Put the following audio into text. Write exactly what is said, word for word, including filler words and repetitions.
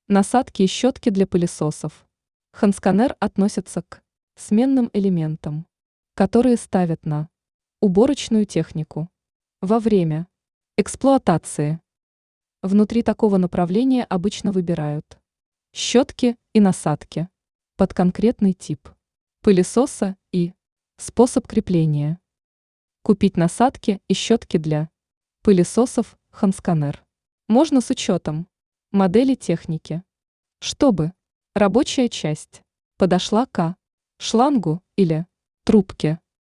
Насадки и щетки для пылесосов. Хансканер относится к сменным элементам, которые ставят на уборочную технику во время эксплуатации. Внутри такого направления обычно выбирают щетки и насадки под конкретный тип пылесоса и способ крепления. Купить насадки и щетки для пылесосов Хансканер можно с учетом модели техники, чтобы рабочая часть подошла к шлангу или трубке.